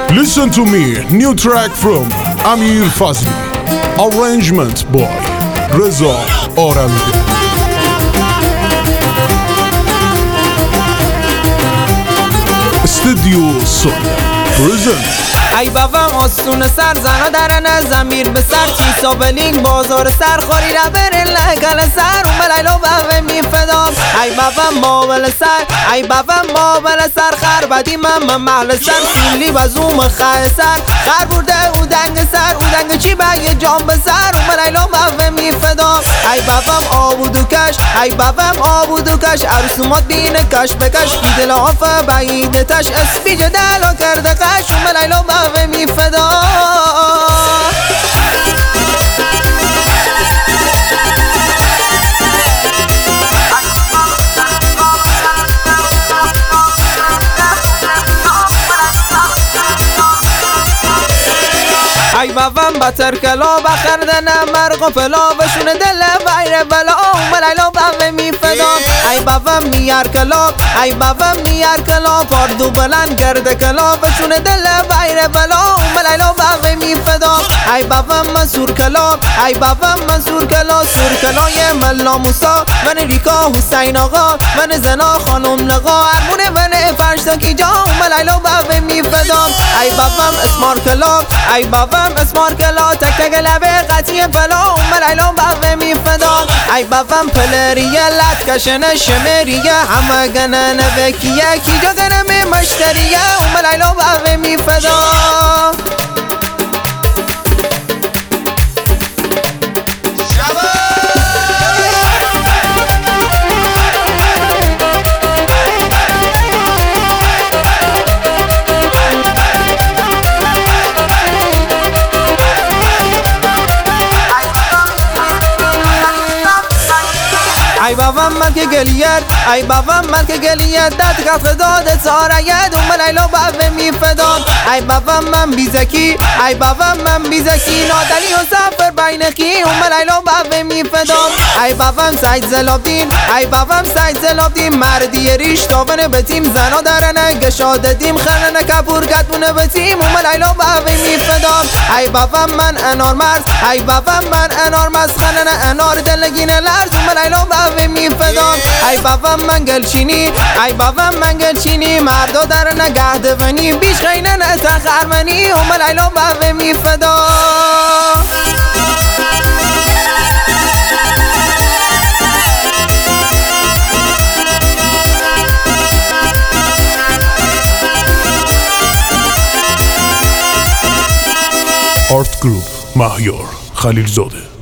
Listen to me, new track from Amir Fazli. Arrangement by Reza Arandi. Studio Sonia presents. ای بابام آسون سر زنا درن زمین به سر چیسا بلینگ بازار سر خوری نبره لگل سر اومد ایلو بابه میفدام ای بابام مابل سر ای بابام مابل سر خر بدی من محل سر سیلی و زوم خه سر خر برده او دنگ سر او دنگ چی بگه جام به سر اومد ایلو بابه میفدام ای بابام آبودو کش ای بابام آبودو کش عروسومات بین کش بکش بیدل آفه بعیده تش اسپیج دلو کرده قش اومد ایلو بابه میفدا ای بابام بطر کلا بخردن مرغ و فلا بشون دل ویر بلا اومد ایلو بابه میفدام ای بابام میار کلا ای بابام میار کلا پاردو بلند کرده کلا بشون دل ویر بلا اومد ایلو بابه میفدام ای بابام منصور کلا ای بابام منصور کلا سور کلای ملا موسا من ریکا حسین آقا من زنا خانم نقا ارمونه من فرشتاکی جا اومد ایلو بابه میفدام ای بابام اسمار کلا ای بابام اسمار کلا تک تک لبه قطعی فلا اومد ایلو بابه میفدام ای بابام پلریه لط کشنه شمریه همه گنه نوکیه کی جا گنه مشتریه اومد ایلو بابه میفدام ای بابام من که گلیر ای بابام من که گلیر داد قد خداد ساراید اومد ایلو بابه میفدام ای بابام من بیزکی ای بابام من بیزکی نادلی و سفر بینکی اومد ایلو بابه میفدام ای بابام سید زلابدین ای بابام سید زلابدین مردی ریش تاونه به تیم زنا درنه گشاده دیم خلنه کپور گتونه به تیم اومد ایلو بابه میفدام ای بابام من انار مرز ای بابام من انار مرز خلنه انار دلگینه لرز اومد ایلو بابه میفدام ای بابام منگل چینی ای بابام منگل چینی مردا در نگه دونی بیش خینه نه تخرمنی اومد ایلو بابه میفدام Art Group Mahyar Khalilzode.